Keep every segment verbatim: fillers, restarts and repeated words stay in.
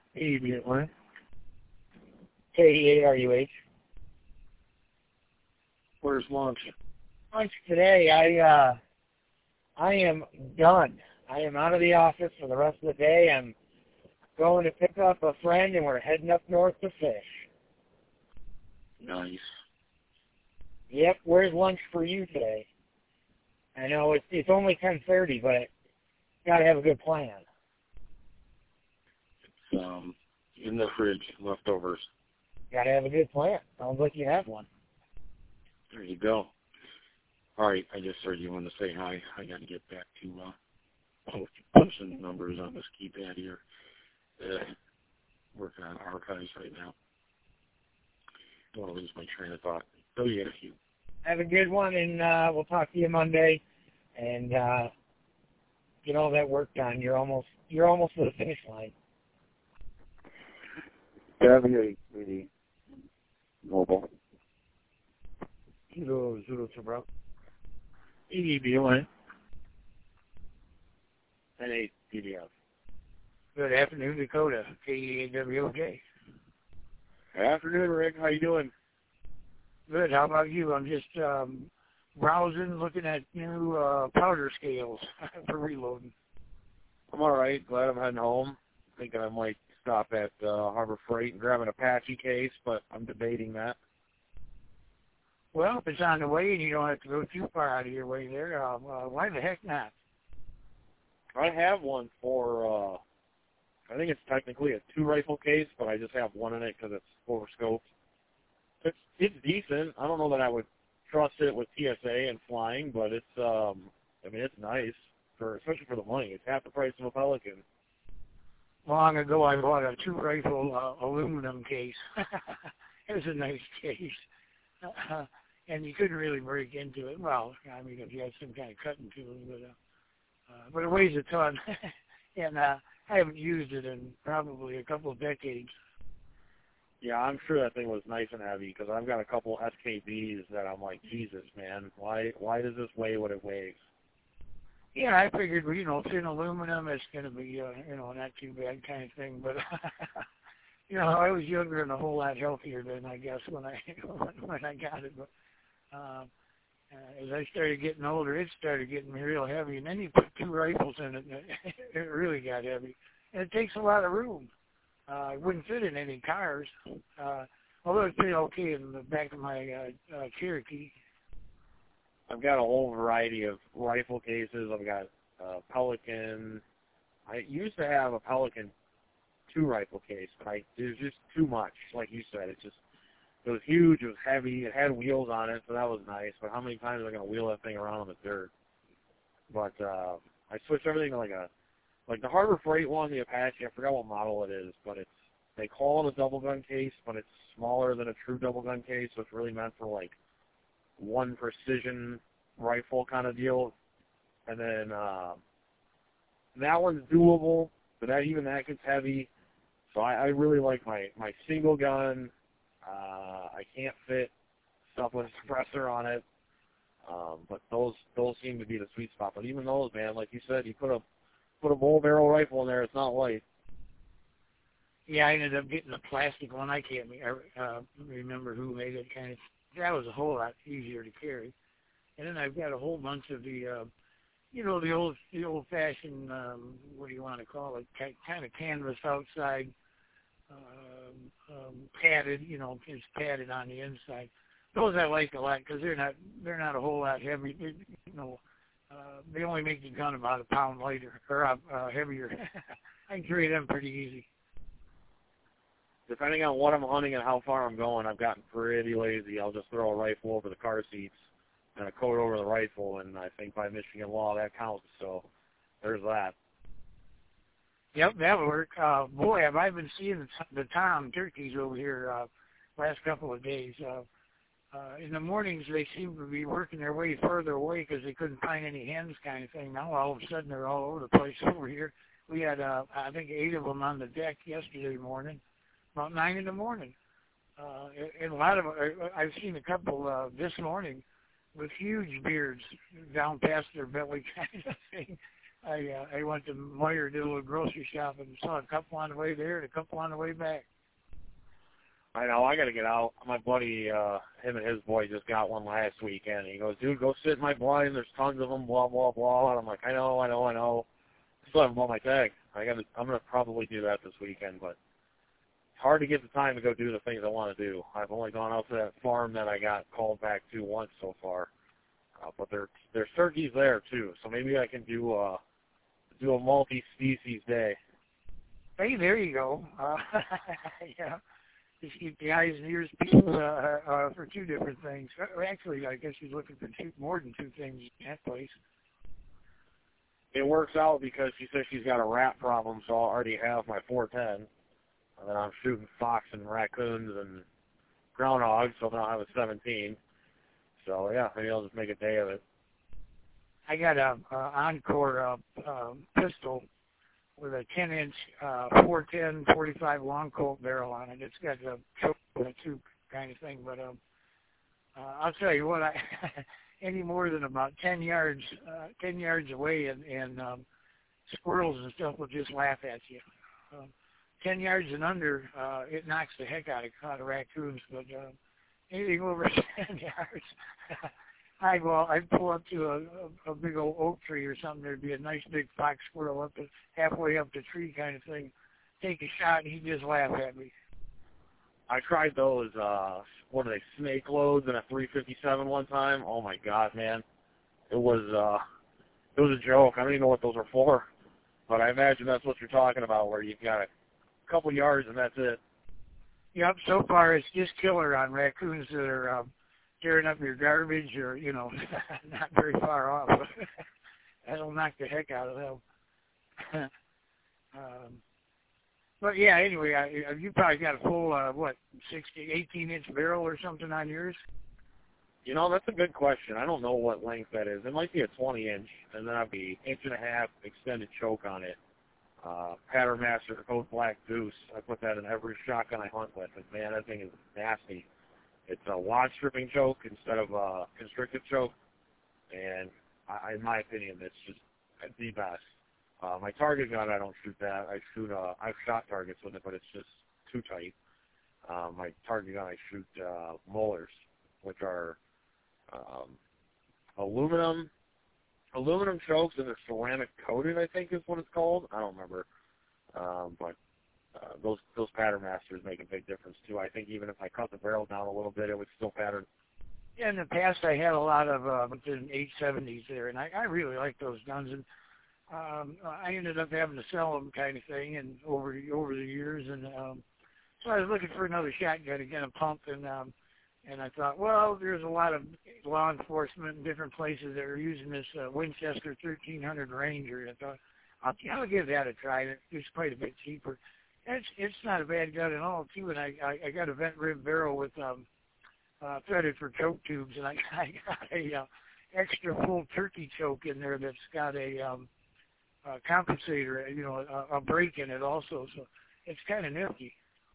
Immediately. K eighty-eight R U H. Where's lunch? Lunch today, I, uh, I am done. I am out of the office for the rest of the day. I'm going to pick up a friend, and we're heading up north to fish. Nice. Yep, where's lunch for you today? I know it's it's only ten thirty, but got to have a good plan. It's um in the fridge, leftovers. Got to have a good plan. Sounds like you have one. There you go. All right, I just heard you want to say hi. I got to get back to uh, pushing numbers on this keypad here. Uh, working on archives right now. Don't want to lose my train of thought. Oh, you had a few. Have a good one, and uh, we'll talk to you Monday. And uh, get all that work done. You're almost you're almost to the finish line. Very, really mobile. Zero zero two, bro. E D one. And eight P D F. Good afternoon, Dakota. K E A W O K. Afternoon, Rick. How you doing? Good. How about you? I'm just um, browsing, looking at new uh, powder scales for reloading. I'm all right. Glad I'm heading home. Thinking I might stop at uh, Harbor Freight and grab an Apache case, but I'm debating that. Well, if it's on the way and you don't have to go too far out of your way there, uh, uh, why the heck not? I have one for, uh, I think it's technically a two-rifle case, but I just have one in it because it's four scopes. It's, it's decent. I don't know that I would trust it with T S A and flying, but it's, um, I mean, it's nice, for especially for the money. It's half the price of a Pelican. Long ago, I bought a two-rifle uh, aluminum case. It was a nice case. Uh, and you couldn't really break into it. Well, I mean, if you had some kind of cutting tool, but, uh, uh, but it weighs a ton. and uh, I haven't used it in probably a couple of decades. Yeah, I'm sure that thing was nice and heavy because I've got a couple S K Bs that I'm like, Jesus, man, why why does this weigh what it weighs? Yeah, I figured, well, you know, thin aluminum, it's going to be, uh, you know, not too bad kind of thing. But, you know, I was younger and a whole lot healthier than I guess when I when I got it. But uh, uh, as I started getting older, it started getting real heavy. And then you put two rifles in it, and it, it really got heavy. And it takes a lot of room. Uh, it wouldn't fit in any cars, uh, although it fit okay in the back of my uh, uh, Cherokee. I've got a whole variety of rifle cases. I've got a Pelican. I used to have a Pelican two rifle case, but I, it was just too much. Like you said, it just it was huge. It was heavy. It had wheels on it, so that was nice. But how many times am I going to wheel that thing around on the dirt? But uh, I switched everything to like a like the Harbor Freight one, the Apache. I forgot what model it is, but it's they call it a double gun case, but it's smaller than a true double gun case, so it's really meant for like one precision rifle kind of deal. And then uh, that one's doable, but that even that gets heavy. So I, I really like my, my single gun. Uh, I can't fit stuff with a suppressor on it, um, but those those seem to be the sweet spot. But even those, man, like you said, you put a put a bull barrel rifle in there, it's not light. Yeah, I ended up getting a plastic one. I can't uh, remember who made it. Kind of that was a whole lot easier to carry. And then I've got a whole bunch of the, uh, you know, the old, the old-fashioned, um, what do you want to call it, kind of canvas outside, um, um, padded, you know, it's padded on the inside. Those I like a lot because they're not, they're not a whole lot heavy. They, you know, uh, they only make the gun about a pound lighter or uh, heavier. I can carry them pretty easy. Depending on what I'm hunting and how far I'm going, I've gotten pretty lazy. I'll just throw a rifle over the car seats and a coat over the rifle, and I think by Michigan law that counts. So there's that. Yep, that'll work. Uh, boy, have I been seeing the, the tom turkeys over here uh, last couple of days. Uh, uh, in the mornings, they seem to be working their way further away because they couldn't find any hens kind of thing. Now, all of a sudden, they're all over the place over here. We had, uh, I think, eight of them on the deck yesterday morning, about nine in the morning. Uh, and a lot of uh, I've seen a couple uh, this morning with huge beards down past their belly kind of thing. I uh, I went to Meyer, did a little grocery shopping, and saw a couple on the way there and a couple on the way back. I know, I got to get out. My buddy, uh, him and his boy just got one last weekend. He goes, dude, go sit in my blind. There's tons of them, blah, blah, blah. And I'm like, I know, I know, I know. Still haven't bought my tag. I gotta, I'm going to probably do that this weekend, but it's hard to get the time to go do the things I want to do. I've only gone out to that farm that I got called back to once so far. Uh, but there, there's turkeys there, too. So maybe I can do, uh, do a multi-species day. Hey, there you go. Uh, yeah. Just keep the eyes and ears peeled uh, uh, for two different things. Actually, I guess she's looking for two, more than two things in that place. It works out because she says she's got a rat problem, so I already have my four ten. And then I'm shooting fox and raccoons and groundhogs, so then I'll have a seventeen. So, yeah, maybe I'll just make a day of it. I got a, a Encore uh, uh, pistol with a ten-inch uh, four ten forty-five long Colt barrel on it. It's got a choke and a tube kind of thing, but um, uh, I'll tell you what, I any more than about ten yards, uh, ten yards away, and, and um, squirrels and stuff will just laugh at you. Um, ten yards and under, uh, it knocks the heck out of, out of raccoons, but uh, anything over ten yards. I well, I'd pull up to a, a, a big old oak tree or something. There'd be a nice big fox squirrel up the, halfway up the tree kind of thing. Take a shot, and he'd just laugh at me. I tried those, uh, what are they, snake loads in a three fifty-seven one time. Oh, my God, man. It was, uh, it was a joke. I don't even know what those are for. But I imagine that's what you're talking about, where you've got a couple yards and that's it. Yep, so far it's just killer on raccoons that are um, tearing up your garbage or, you know, not very far off. That'll knock the heck out of them. um, but, yeah, anyway, I, you probably got a full, uh, what, sixty, eighteen-inch barrel or something on yours? You know, that's a good question. I don't know what length that is. It might be a twenty-inch, and then I'd be inch and a half extended choke on it. Uh, Pattern Master Code Black Goose. I put that in every shotgun I hunt with, and man, that thing is nasty. It's a wad stripping choke instead of a constricted choke, and I, in my opinion, it's just the best. Uh, my target gun, I don't shoot that. I shoot, uh, I've shot targets with it, but it's just too tight. Uh, my target gun, I shoot uh, molars, which are um, aluminum, aluminum chokes, and they're ceramic coated, I think is what it's called. I don't remember, um, but uh, those those pattern masters make a big difference too. I think even if I cut the barrel down a little bit, it would still pattern. Yeah, in the past I had a lot of uh, eight seventies there, and I, I really like those guns, and um, I ended up having to sell them kind of thing, and over over the years, and um, so I was looking for another shotgun, again, a pump, and um, and I thought, well, there's a lot of law enforcement in different places that are using this uh, Winchester thirteen hundred Ranger. And I thought, I'll, I'll give that a try. It's quite a bit cheaper. It's it's not a bad gun at all, too. And I I, I got a vent rib barrel with um, uh, threaded for choke tubes, and I, I got a uh, extra full turkey choke in there that's got a um, uh, compensator, you know, a, a brake in it also. So it's kind of nifty.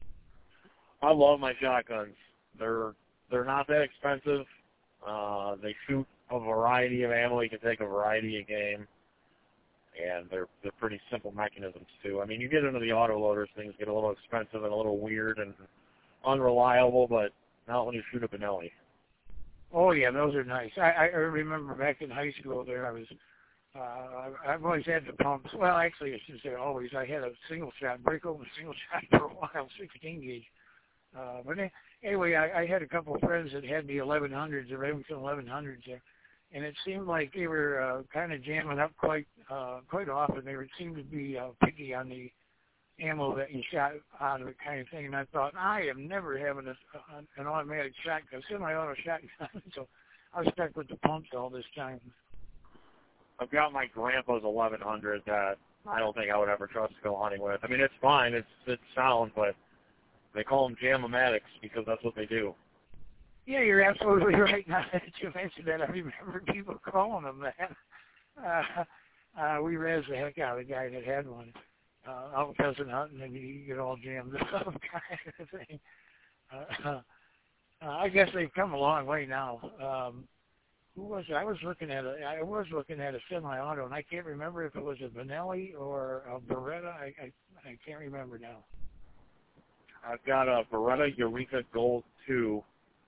I love my shotguns. They're they're not that expensive. Uh, they shoot a variety of ammo. You can take a variety of game, and they're they're pretty simple mechanisms too. I mean, you get into the autoloaders, things get a little expensive and a little weird and unreliable, but not when you shoot a Benelli. Oh yeah, those are nice. I, I remember back in high school there, I was uh, I've always had the pumps. Well, actually, I shouldn't say always. I had a single shot, break open single shot for a while, sixteen gauge. Uh, but anyway, I, I had a couple of friends that had the eleven hundreds, the Remington eleven hundreds there, and it seemed like they were uh, kind of jamming up quite uh, quite often. They were, seemed to be uh, picky on the ammo that you shot out of it kind of thing. And I thought, I am never having a, a, an automatic shotgun, semi-auto shotgun. So I was stuck with the pumps all this time. I've got my grandpa's eleven hundred that I don't think I would ever trust to go hunting with. I mean, it's fine. It's it's sound, but they call them jam-o-matics because that's what they do. Yeah, you're absolutely right. Now that you mentioned that, I remember people calling them that. Uh, uh, we raised the heck out of the guy that had one. Uh, out pheasant hunting, and you get all jammed up kind of thing. Uh, uh, I guess they've come a long way now. Um, who was it? I was looking at a I was looking at a semi-auto, and I can't remember if it was a Benelli or a Beretta. I I, I can't remember now. I've got a Beretta Eureka Gold two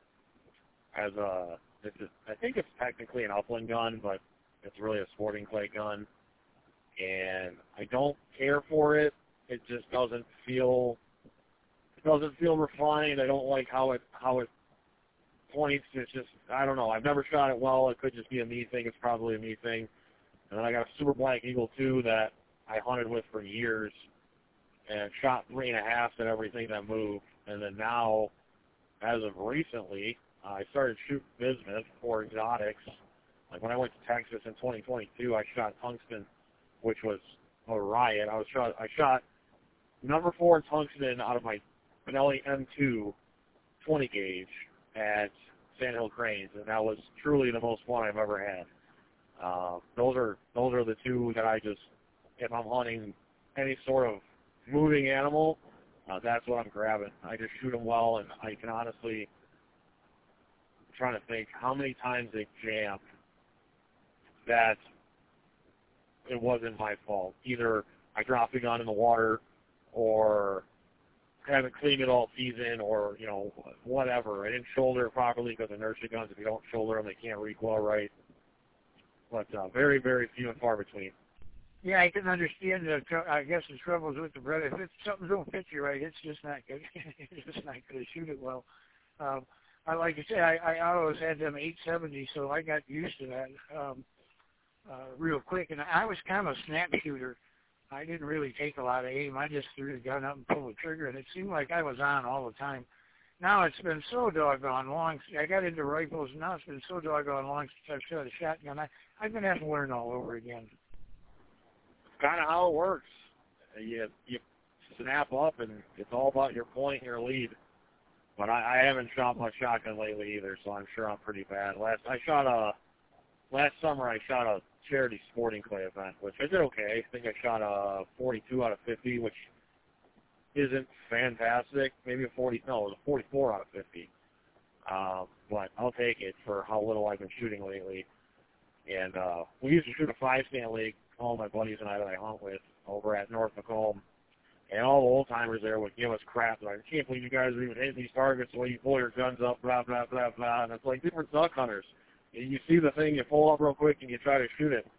as a, it's a, I think it's technically an upland gun, but it's really a sporting clay gun. And I don't care for it. It just doesn't feel, it doesn't feel refined. I don't like how it, how it points. It's just, I don't know. I've never shot it well. It could just be a me thing. It's probably a me thing. And then I got a Super Black Eagle two that I hunted with for years and shot three and a half at everything that moved. And then now, as of recently, I started shooting bismuth for exotics. Like when I went to Texas in twenty twenty-two, I shot tungsten, which was a riot. I was shot. I shot number four tungsten out of my Benelli M two twenty gauge at Sandhill Cranes, and that was truly the most fun I've ever had. Uh, those are those are the two that I just, if I'm hunting any sort of moving animal, uh, that's what I'm grabbing. I just shoot them well, and I can honestly, I'm trying to think how many times they jammed that it wasn't my fault. Either I dropped the gun in the water, or haven't cleaned it all season, or, you know, whatever. I didn't shoulder it properly because inertia guns, if you don't shoulder them, they can't recoil right. But uh, very, very few and far between. Yeah, I can understand the, tr- I guess the troubles with the Beretta. If it's, something don't fit you right, it's just not good. It's just not going to shoot it well. Um, I like I said, I, I always had them eight seventy, so I got used to that um, uh, real quick. And I was kind of a snap shooter. I didn't really take a lot of aim. I just threw the gun up and pulled the trigger, and it seemed like I was on all the time. Now it's been so doggone long. I got into rifles, and now it's been so doggone long since I've shot a shotgun. I, I've been having to learn all over again. Kind of how it works. You you snap up, and it's all about your point and your lead. But I, I haven't shot much shotgun lately either, so I'm sure I'm pretty bad. Last I shot a last summer I shot a charity sporting clay event, which I did okay. I think I shot a forty-two out of fifty, which isn't fantastic. Maybe a forty. No, it was a forty-four out of fifty. Um, but I'll take it for how little I've been shooting lately. And uh, we used to shoot a five-stand league, all my buddies and I that I hunt with, over at North Macomb. And all the old-timers there would give us crap. Like, I can't believe you guys are even hitting these targets the way you pull your guns up, blah, blah, blah, blah. And it's like different duck hunters. You see the thing, you pull up real quick, and you try to shoot it.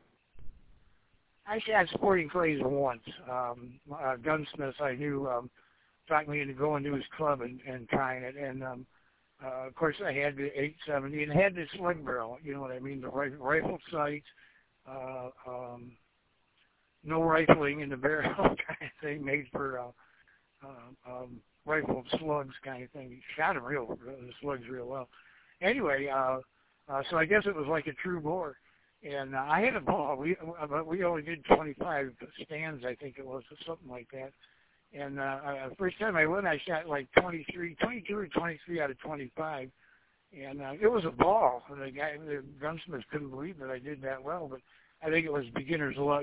I shot sporting clays once. Um, uh, gunsmiths I knew um, talked me into going to his club and, and trying it. And, um, uh, of course, I had the eight seventy and had the sling barrel, you know what I mean, the rifle, rifle sight, uh, um, no rifling in the barrel kind of thing, made for uh, uh, um, rifled slugs kind of thing. Shot them real, the slugs real well. Anyway, uh, uh, so I guess it was like a true bore. And uh, I had a ball. We uh, we only did twenty-five stands, I think it was, or something like that. And uh, uh, first time I went, I shot like twenty-three, twenty-two or twenty-three out of twenty-five. And uh, it was a ball. The guy, the gunsmith couldn't believe that I did that well, but I think it was beginner's luck.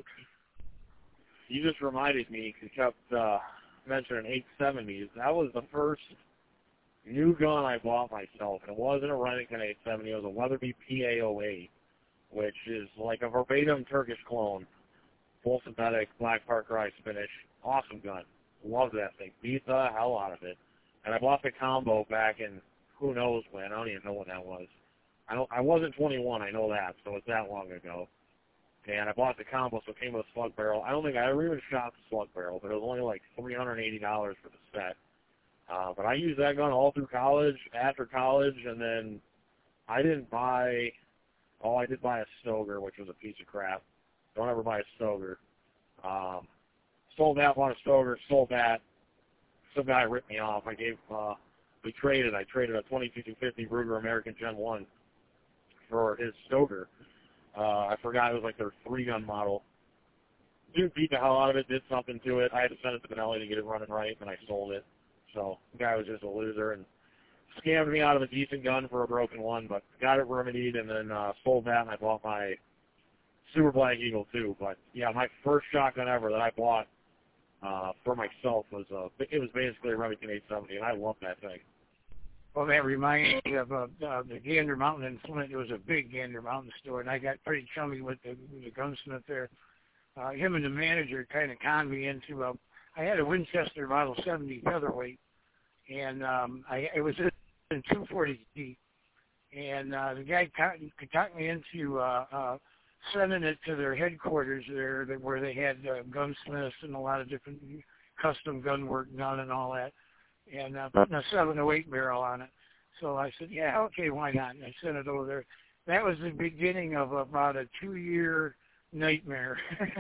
You just reminded me, because you kept uh, mentioning eight seventies. That was the first new gun I bought myself. And it wasn't a Remington eight seventy. It was a Weatherby P A oh eight, which is like a verbatim Turkish clone. Full synthetic, black Parker Ice finish. Awesome gun. Love that thing. Beat the hell out of it. And I bought the combo back in who knows when. I don't even know when that was. I don't. I wasn't twenty-one, I know that, so it's that long ago. And I bought the combo, so it came with a slug barrel. I don't think I ever even shot the slug barrel, but it was only like three hundred eighty dollars for the set. Uh, but I used that gun all through college, after college, and then I didn't buy, oh, I did buy a Stoger, which was a piece of crap. Don't ever buy a Stoger. Um, sold that, bought a Stoger, sold that. Some guy ripped me off. I gave, uh, we traded, I traded a twenty-two two fifty Ruger American Gen one for his Stoger. Uh, I forgot it was like their three-gun model. Dude beat the hell out of it, did something to it. I had to send it to Benelli to get it running right, and I sold it. So the guy was just a loser and scammed me out of a decent gun for a broken one, but got it remedied and then uh, sold that, and I bought my Super Black Eagle too. But yeah, my first shotgun ever that I bought uh, for myself was uh, it was basically a Remington eight seventy, and I love that thing. Well, that reminds me of uh, uh, the Gander Mountain in Flint. It was a big Gander Mountain store, and I got pretty chummy with the, the gunsmith there. Uh, him and the manager kind of conned me into a. I had a Winchester Model seventy featherweight, and um, I it was in two forty D, and uh, the guy got, got me into uh, uh, sending it to their headquarters there, that, where they had uh, gunsmiths and a lot of different custom gun work done and all that, and uh, putting a seven oh eight barrel on it. So I said, yeah, okay, why not? And I sent it over there. That was the beginning of about a two-year nightmare.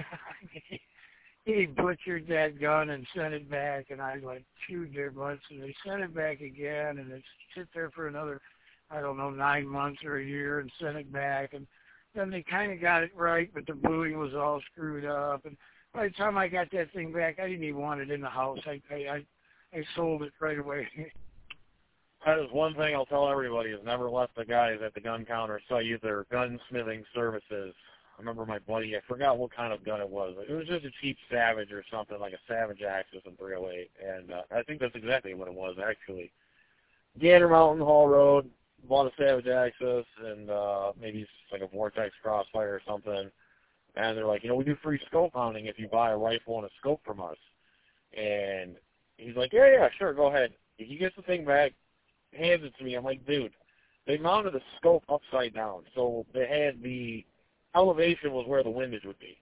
He butchered that gun and sent it back, and I like chewed their butts, and they sent it back again, and it sit there for another, I don't know, nine months or a year, and sent it back, and then they kind of got it right, but the bluing was all screwed up, and by the time I got that thing back, I didn't even want it in the house. I I I, I sold it right away. That is one thing I'll tell everybody, is never let the guys at the gun counter sell you their gunsmithing services. I remember my buddy, I forgot what kind of gun it was. It was just a cheap Savage or something, like a Savage Axis in three oh eight, and uh, I think that's exactly what it was, actually. Gander Mountain, Hall Road, bought a Savage Axis, and uh, maybe it's like a Vortex Crossfire or something, and they're like, you know, we do free scope mounting if you buy a rifle and a scope from us. And he's like, yeah, yeah, sure, go ahead. He gets the thing back, hands it to me. I'm like, dude, they mounted the scope upside down, so they had the elevation was where the windage would be.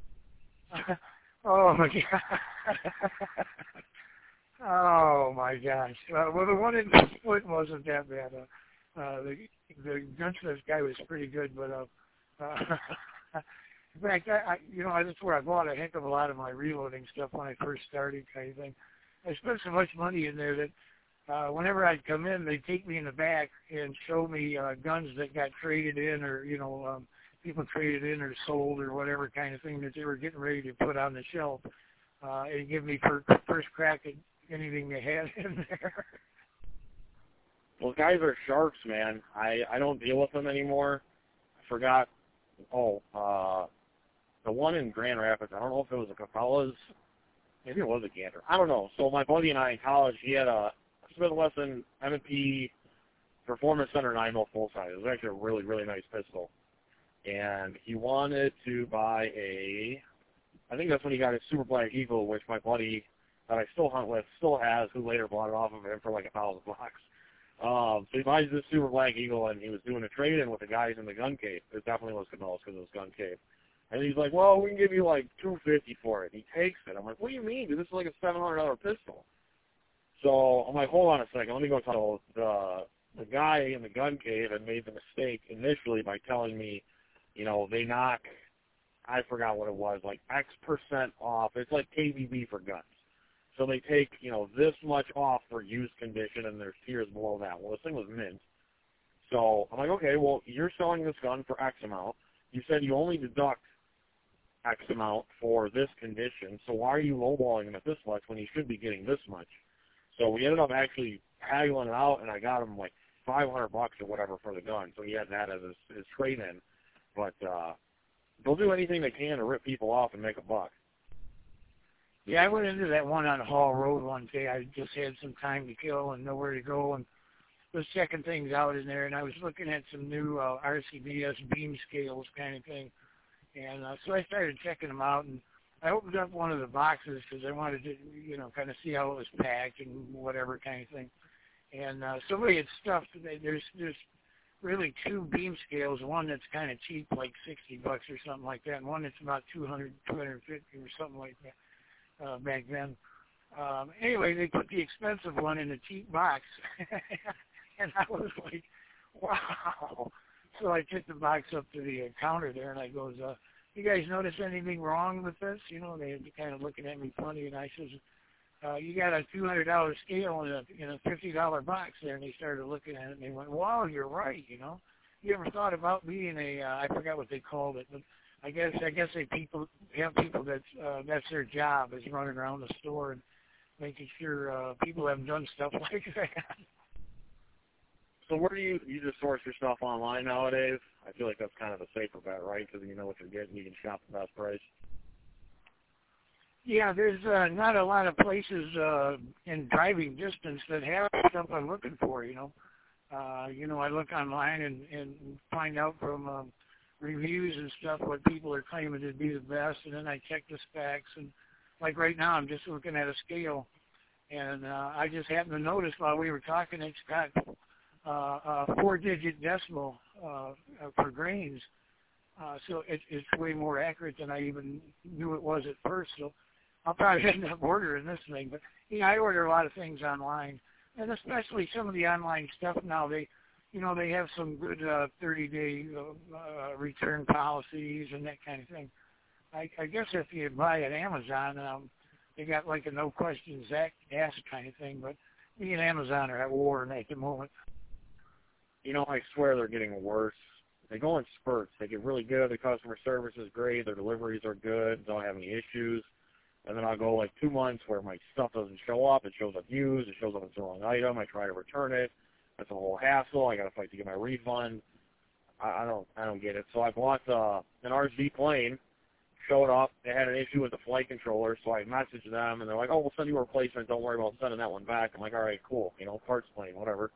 Oh my god! Oh my gosh! Uh, well, the one in the foot wasn't that bad. Uh, uh, the the gunsmith guy was pretty good, but uh, uh, in fact, I, I you know that's where I bought a heck of a lot of my reloading stuff when I first started, kind of thing. I spent so much money in there that uh, whenever I'd come in, they'd take me in the back and show me uh, guns that got traded in, or you know. Um, people traded in or sold or whatever kind of thing that they were getting ready to put on the shelf, uh, and give me per, first crack at anything they had in there. Well, guys are sharks, man. I, I don't deal with them anymore. I forgot, oh, uh, the one in Grand Rapids, I don't know if it was a Cabela's, maybe it was a Gander. I don't know. So my buddy and I in college, he had a Smith and Wesson M and P Performance Center nine mil full size. It was actually a really, really nice pistol. And he wanted to buy a, I think that's when he got his Super Black Eagle, which my buddy that I still hunt with still has, who later bought it off of him for like a thousand bucks. Um, so he buys this Super Black Eagle, and he was doing a trade-in with the guys in the gun cave. It definitely was Cabela's because it was gun cave. And he's like, well, we can give you like two fifty for it. And he takes it. I'm like, what do you mean, dude? This is like a seven hundred dollar pistol. So I'm like, hold on a second. Let me go tell the, the guy in the gun cave had made the mistake initially by telling me, you know, they knock, I forgot what it was, like X percent off. It's like K B B for guns. So they take, you know, this much off for used condition, and there's tiers below that. Well, this thing was mint. So I'm like, okay, well, you're selling this gun for X amount. You said you only deduct X amount for this condition, so why are you lowballing him at this much when he should be getting this much? So we ended up actually haggling it out, and I got him like five hundred bucks or whatever for the gun. So he had that as his, his trade-in. But uh, they'll do anything they can to rip people off and make a buck. Yeah, I went into that one on Hall Road one day. I just had some time to kill and nowhere to go, and was checking things out in there, and I was looking at some new uh, R C B S beam scales kind of thing. And uh, so I started checking them out, and I opened up one of the boxes because I wanted to, you know, kind of see how it was packed and whatever kind of thing. And uh, somebody had stuffed, there's, there's really two beam scales, one that's kind of cheap, like sixty bucks or something like that, and one that's about two hundred, two fifty or something like that uh, back then. Um, anyway, they put the expensive one in a cheap box, and I was like, wow. So I took the box up to the uh, counter there, and I goes, uh, you guys notice anything wrong with this? You know, they were kind of looking at me funny, and I says, Uh, you got a two hundred dollar scale in a, in a fifty dollar box there, and they started looking at it, and they went, wow, you're right, you know. You ever thought about being a, uh, I forgot what they called it, but I guess I guess they people have people that uh, that's their job, is running around the store and making sure uh, people haven't done stuff like that. So where do you, you just source your stuff online nowadays? I feel like that's kind of a safer bet, right? Because you know what you're getting, you can shop the best price. Yeah, there's uh, not a lot of places uh, in driving distance that have stuff I'm looking for. You know, uh, you know, I look online and, and find out from um, reviews and stuff what people are claiming to be the best, and then I check the specs. And like right now, I'm just looking at a scale, and uh, I just happened to notice while we were talking, it's got uh, a four-digit decimal uh, for grains. Uh, so it, it's way more accurate than I even knew it was at first. So I'll probably end up ordering this thing. But, you know, I order a lot of things online. And especially some of the online stuff now, they, you know, they have some good uh, thirty-day uh, uh, return policies and that kind of thing. I, I guess if you buy at Amazon, um, they got like a no questions asked kind of thing. But me and Amazon are at war at the moment. You know, I swear they're getting worse. They go in spurts. They get really good. The customer service is great. Their deliveries are good. Don't have any issues. And then I'll go like two months where my stuff doesn't show up. It shows up used. It shows up as the wrong item. I try to return it. That's a whole hassle. I got to fight to get my refund. I, I don't I don't get it. So I bought uh, an R Z plane. Showed up. They had an issue with the flight controller. So I messaged them, and they're like, oh, we'll send you a replacement. Don't worry about sending that one back. I'm like, all right, cool. You know, parts plane, whatever.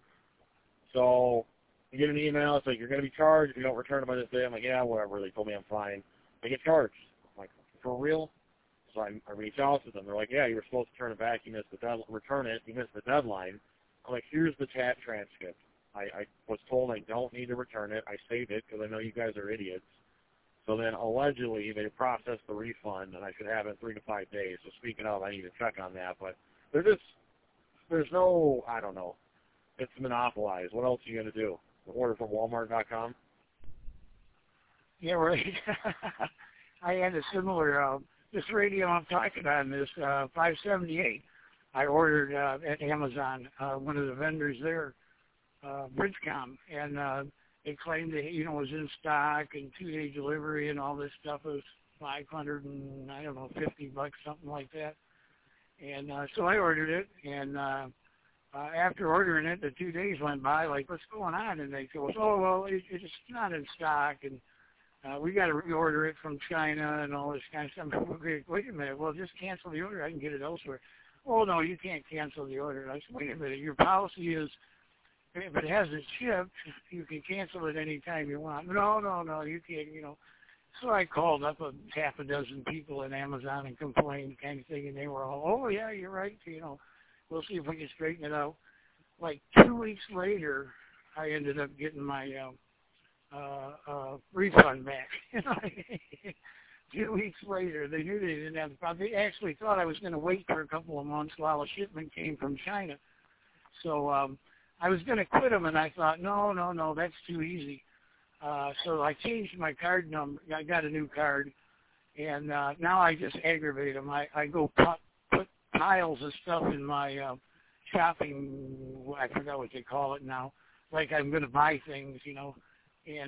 So you get an email, it's like, you're going to be charged if you don't return it by this day. I'm like, yeah, whatever. They told me I'm fine. I get charged. I'm like, for real? So I, I reach out to them. They're like, yeah, you were supposed to turn it back. You missed the deadline. Return it. You missed the deadline. I'm like, here's the chat transcript. I, I was told I don't need to return it. I saved it because I know you guys are idiots. So then allegedly they processed the refund, and I should have it in three to five days. So speaking of, I need to check on that. But there's just, there's no, I don't know. It's monopolized. What else are you going to do? Order from Walmart dot com? Yeah, right. I had a similar, uh, this radio I'm talking on, this uh, five seventy-eight, I ordered uh, at Amazon, uh, one of the vendors there, uh, Bridgecom, and uh, they claimed that, you know, it was in stock and two-day delivery and all this stuff. It was five hundred and, I don't know, fifty bucks, something like that. And uh, so I ordered it, and uh, Uh, after ordering it, the two days went by, like, what's going on? And they go, oh, well, it, it's not in stock, and uh, we got to reorder it from China and all this kind of stuff. Wait, wait a minute, well, just cancel the order. I can get it elsewhere. Oh, no, you can't cancel the order. And I said, wait a minute, your policy is if it hasn't shipped, you can cancel it any time you want. No, no, no, you can't, you know. So I called up a half a dozen people at Amazon and complained kind of thing, and they were all, oh, yeah, you're right, you know. We'll see if we can straighten it out. Like two weeks later, I ended up getting my uh, uh, uh, refund back. Two weeks later, they knew they didn't have the problem. They actually thought I was going to wait for a couple of months while a shipment came from China. So um, I was going to quit them, and I thought, no, no, no, that's too easy. Uh, so I changed my card number. I got a new card, and uh, now I just aggravate them. I, I go put, put piles of stuff in my uh, shopping, I forgot what they call it now, like I'm going to buy things, you know, and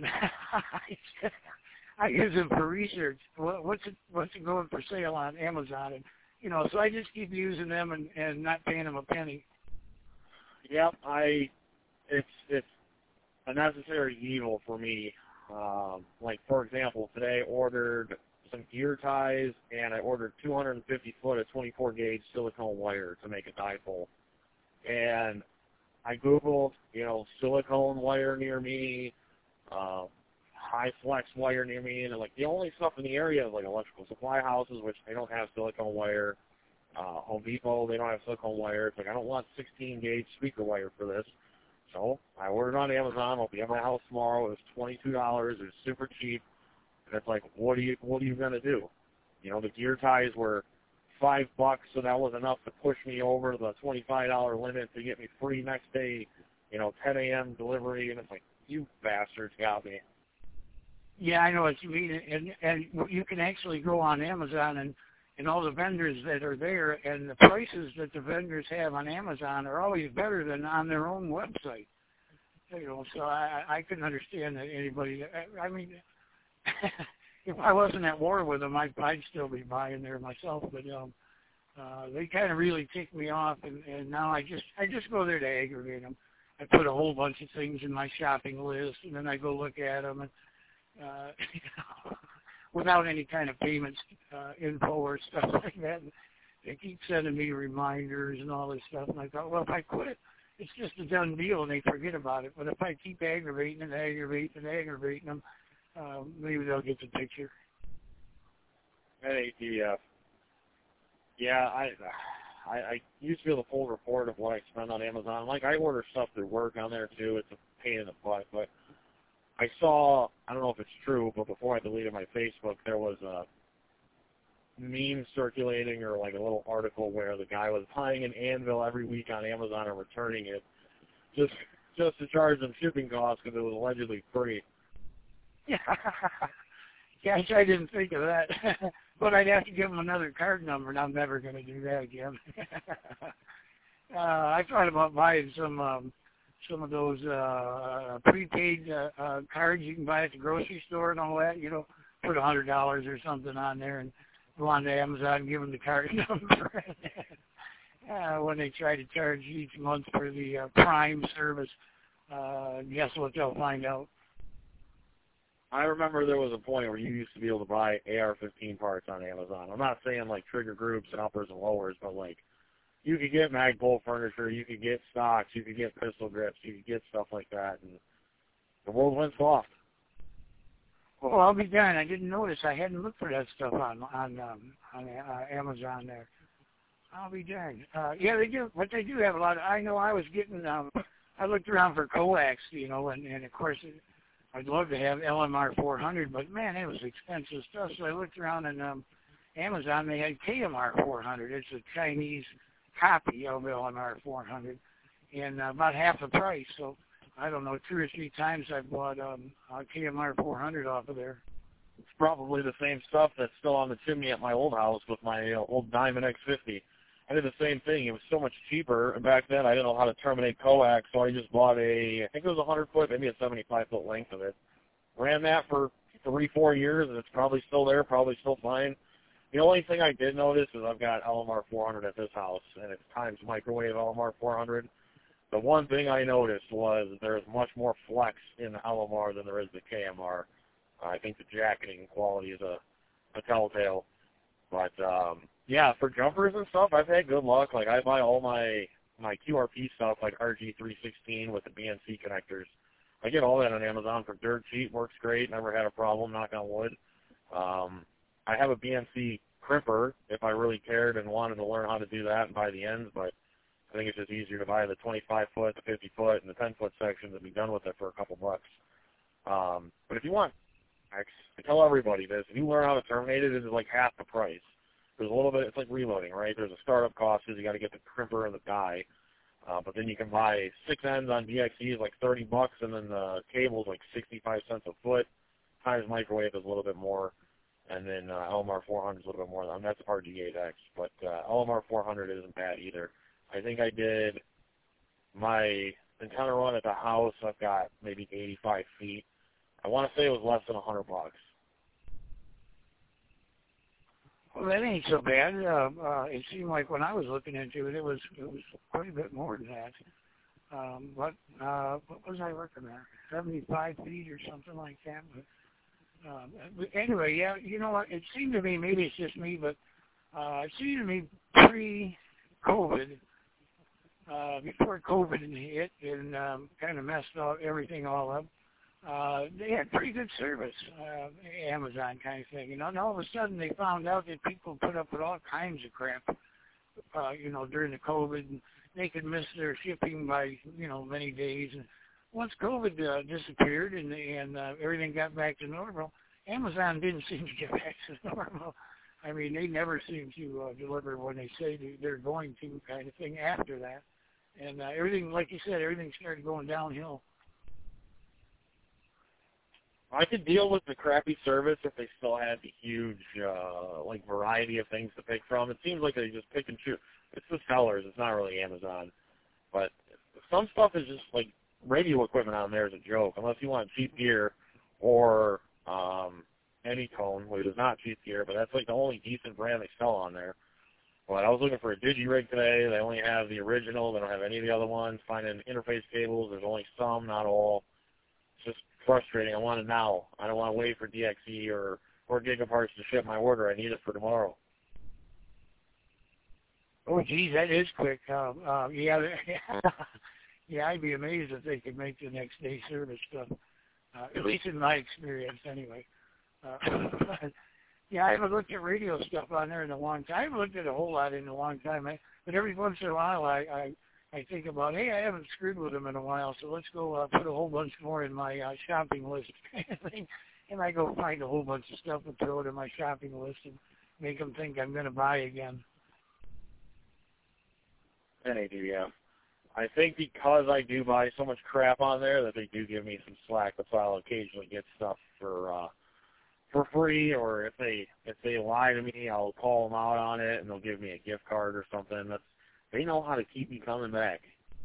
I use them for research. What's it, what's it going for sale on Amazon? And, you know, so I just keep using them and, and not paying them a penny. Yep, I, it's, it's a necessary evil for me. Um, like, for example, today I ordered some gear ties, and I ordered two hundred fifty foot of twenty-four gauge silicone wire to make a dipole. And I Googled, you know, silicone wire near me, uh, high flex wire near me, and like the only stuff in the area is like electrical supply houses, which they don't have silicone wire. Uh, Home Depot, they don't have silicone wire. It's like, I don't want sixteen gauge speaker wire for this. So I ordered on Amazon. It'll be at my house tomorrow. It was twenty-two dollars. It was super cheap. And it's like, what are you, what are you going to do? You know, the gear ties were five bucks, so that was enough to push me over the twenty-five dollar limit to get me free next day, you know, ten a.m. delivery. And it's like, you bastards got me. Yeah, I know what you mean. And, and you can actually go on Amazon and, and all the vendors that are there, and the prices that the vendors have on Amazon are always better than on their own website. You know, so I, I couldn't understand that anybody, I, I mean, if I wasn't at war with them, I'd, I'd still be buying there myself. But um, uh, they kind of really ticked me off, and, and now I just I just go there to aggravate them. I put a whole bunch of things in my shopping list, and then I go look at them. And uh, you know, without any kind of payments uh, info or stuff like that. They keep sending me reminders and all this stuff, and I thought, well, if I quit, it's just a done deal, and they forget about it. But if I keep aggravating and aggravating and aggravating them, uh, maybe they'll get the picture. At A T F, yeah, I, I I used to be able to pull a report of what I spend on Amazon. Like, I order stuff through work on there, too. It's a pain in the butt, but I saw, I don't know if it's true, but before I deleted my Facebook, there was a meme circulating or like a little article where the guy was buying an anvil every week on Amazon and returning it just just to charge them shipping costs because it was allegedly free. Yeah, gosh, I didn't think of that. But I'd have to give them another card number, and I'm never going to do that again. uh, I thought about buying some um, some of those uh, prepaid uh, uh, cards you can buy at the grocery store and all that. You know, put a hundred dollars or something on there and go on to Amazon and give them the card number. uh, when they try to charge each month for the uh, Prime service, uh, guess what they'll find out? I remember there was a point where you used to be able to buy A R fifteen parts on Amazon. I'm not saying like trigger groups and uppers and lowers, but like you could get Magpul furniture, you could get stocks, you could get pistol grips, you could get stuff like that, and the world went soft. Well, I'll be darned. I didn't notice. I hadn't looked for that stuff on on um, on uh, Amazon there. I'll be darned. Uh, yeah, they do. But they do have a lot of. I know I was getting. Um, I looked around for coax, you know, and, and of course, I'd love to have L M R four hundred, but man, it was expensive stuff. So I looked around on um, Amazon. They had K M R four hundred. It's a Chinese copy of L M R four hundred, and uh, about half the price. So I don't know, two or three times I bought um, uh, K M R four hundred off of there. It's probably the same stuff that's still on the chimney at my old house with my uh, old Diamond X fifty. I did the same thing. It was so much cheaper, and back then I didn't know how to terminate coax, so I just bought a, I think it was a one hundred foot, maybe a seventy-five foot length of it. Ran that for three, four years, and it's probably still there, probably still fine. The only thing I did notice is I've got L M R four hundred at this house, and it's Times Microwave L M R four hundred. The one thing I noticed was there's much more flex in the L M R than there is the K M R. Uh, I think the jacketing quality is a, a telltale. But, um, yeah, for jumpers and stuff, I've had good luck. Like, I buy all my, my Q R P stuff, like R G three sixteen with the B N C connectors. I get all that on Amazon for dirt cheap. Works great. Never had a problem, knock on wood. Um, I have a B N C crimper if I really cared and wanted to learn how to do that and buy the ends, but I think it's just easier to buy the twenty-five foot, the fifty foot, and the ten foot sections and be done with it for a couple bucks. Um, but if you want, I tell everybody this, if you learn how to terminate it, it is like half the price. There's a little bit, it's like reloading, right? There's a startup cost because you got to get the crimper and the die. Uh, but then you can buy six ends on D X Es like thirty bucks, and then the cable's like sixty-five cents a foot. Times Microwave is a little bit more, and then uh, L M R four hundred is a little bit more. I mean, that's R G eight X, but uh, L M R four hundred isn't bad either. I think I did my antenna run at the house. I've got maybe eighty-five feet. I want to say it was less than a hundred bucks. Well, that ain't so bad. Uh, uh, it seemed like when I was looking into it, it was it was quite a bit more than that. Um, but uh, what was I working there? seventy-five feet or something like that. But, um, but anyway, yeah, you know what? It seemed to me, maybe it's just me, but uh, it seemed to me pre-COVID, uh, before COVID hit and um, kind of messed all, everything all up. Uh, they had pretty good service, uh, Amazon kind of thing, you know. And all of a sudden they found out that people put up with all kinds of crap, uh, you know, during the COVID, and they could miss their shipping by, you know, many days. And once COVID uh, disappeared and and uh, everything got back to normal, Amazon didn't seem to get back to normal. I mean, they never seem to uh, deliver when they say they're going to, kind of thing, after that. And uh, everything, like you said, everything started going downhill. I could deal with the crappy service if they still had the huge, uh, like, variety of things to pick from. It seems like they just pick and choose. It's the sellers. It's not really Amazon. But some stuff is just, like, radio equipment on there is a joke, unless you want cheap gear or um, Anytone, which is not cheap gear, but that's, like, the only decent brand they sell on there. But I was looking for a DigiRig today. They only have the original. They don't have any of the other ones. Finding interface cables, there's only some, not all. It's just frustrating. I want it now. I don't want to wait for D X E or four gigaparts to ship my order. I need it for tomorrow. Oh, geez, that is quick. Uh, uh, yeah, yeah, I'd be amazed if they could make the next day service stuff. Uh, at least in my experience, anyway. Uh, yeah, I haven't looked at radio stuff on there in a long time. I haven't looked at a whole lot in a long time. I, but every once in a while, I, I I think about, hey, I haven't screwed with them in a while, so let's go uh, put a whole bunch more in my uh, shopping list kind of thing. And I go find a whole bunch of stuff and throw it in my shopping list and make them think I'm going to buy again. And I do, yeah. I think because I do buy so much crap on there that they do give me some slack, so I'll occasionally get stuff for uh, for free, or if they if they lie to me, I'll call them out on it, and they'll give me a gift card or something. That's They know how to keep me coming back.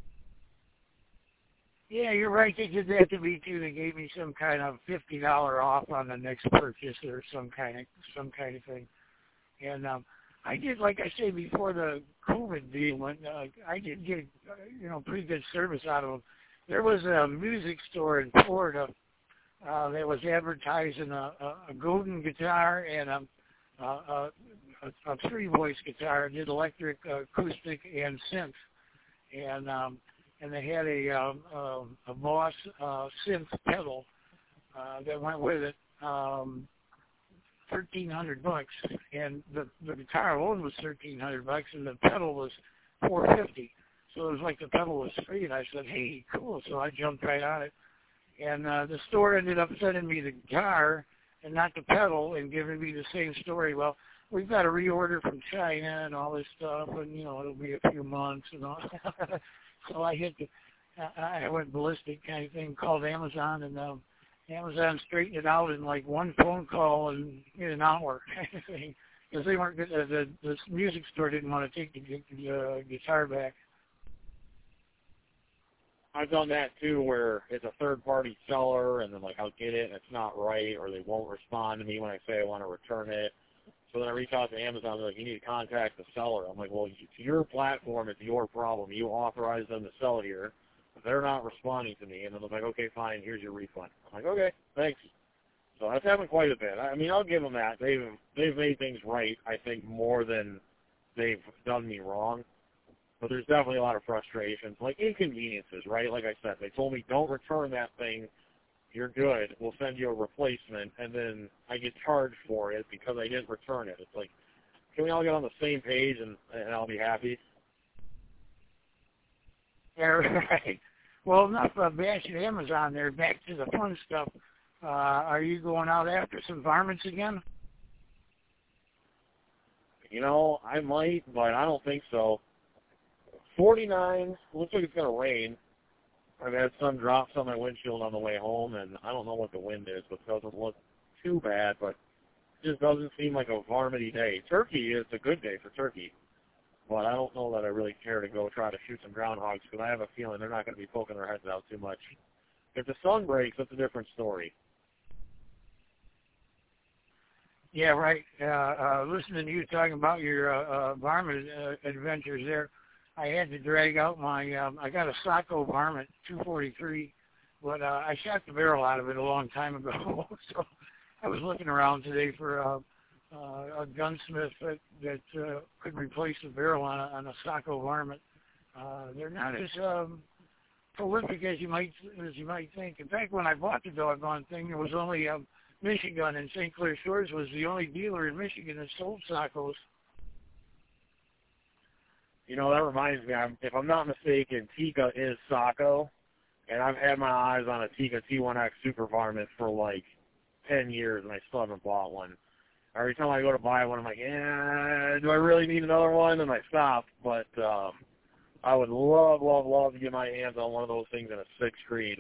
Yeah, you're right. They did that to me too. They gave me some kind of fifty dollars off on the next purchase or some kind of some kind of thing. And um, I did, like I say, before the COVID deal went, uh, I did get uh, you know pretty good service out of them. There was a music store in Florida uh, that was advertising a, a, a golden guitar and a, a, a a, a three-voice guitar. It did electric, uh, acoustic, and synth, and um, and they had a um, uh, a Boss uh, synth pedal uh, that went with it, um, thirteen hundred bucks, and the the guitar alone was thirteen hundred bucks, and the pedal was four fifty. So it was like the pedal was free, and I said, hey, cool. So I jumped right on it, and uh, the store ended up sending me the guitar and not the pedal, and giving me the same story. Well, we've got a reorder from China and all this stuff, and, you know, it'll be a few months and all. So I hit the, I went ballistic kind of thing, called Amazon, and um, Amazon straightened it out in like one phone call and in an hour kind of thing. Because they weren't, uh, the, the music store didn't want to take the, the uh, guitar back. I've done that too, where it's a third-party seller, and then like I'll get it and it's not right, or they won't respond to me when I say I want to return it. So then I reach out to Amazon, they're like, you need to contact the seller. I'm like, well, it's your platform, it's your problem. You authorize them to sell it here. But they're not responding to me. And then they're like, okay, fine, here's your refund. I'm like, okay, thanks. So that's happened quite a bit. I mean, I'll give them that. They've, they've made things right, I think, more than they've done me wrong. But there's definitely a lot of frustrations, like inconveniences, right? Like I said, they told me, don't return that thing. You're good. We'll send you a replacement, and then I get charged for it because I didn't return it. It's like, can we all get on the same page, and, and I'll be happy? Yeah, right. Well, enough uh, bashing Amazon there. Back to the fun stuff. Uh, are you going out after some varmints again? You know, I might, but I don't think so. forty-nine, looks like it's going to rain. I've had some drops on my windshield on the way home, and I don't know what the wind is, but it doesn't look too bad, but it just doesn't seem like a varminty day. Turkey is a good day for turkey, but I don't know that I really care to go try to shoot some groundhogs, because I have a feeling they're not going to be poking their heads out too much. If the sun breaks, that's a different story. Yeah, right. Uh, uh, listening to you talking about your uh, uh, varmint uh, adventures there, I had to drag out my, um, I got a Sacco varmint two forty-three, but uh, I shot the barrel out of it a long time ago. So I was looking around today for uh, uh, a gunsmith that, that uh, could replace the barrel on a, on a Sacco varmint. Uh, they're not as um, prolific as you might as you might think. In fact, when I bought the doggone thing, there was only um, Michigan, and Saint Clair Shores was the only dealer in Michigan that sold Saccos. You know, that reminds me, I'm, if I'm not mistaken, Tikka is Sacco, and I've had my eyes on a Tikka T one X Super Varmint for like ten years, and I still haven't bought one. Every time I go to buy one, I'm like, eh, do I really need another one? And I stop, but um, I would love, love, love to get my hands on one of those things in a six Creed.